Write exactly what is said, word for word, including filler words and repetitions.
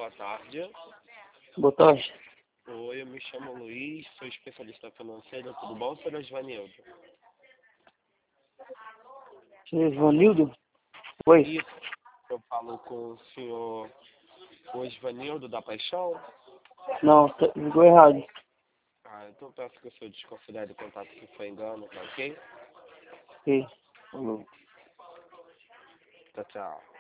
boa tarde. Boa tarde. Oi, eu me chamo Luiz, sou especialista financeiro, tudo bom, senhor Osvanildo? Senhor Ivanildo? Oi. Isso, eu falo com o senhor Osvanildo da Paixão? Não, tá- ligou errado. Ah, então peço que o senhor desconsidere o contato que foi engano, tá ok? Ok. Falou. Tchau, tchau.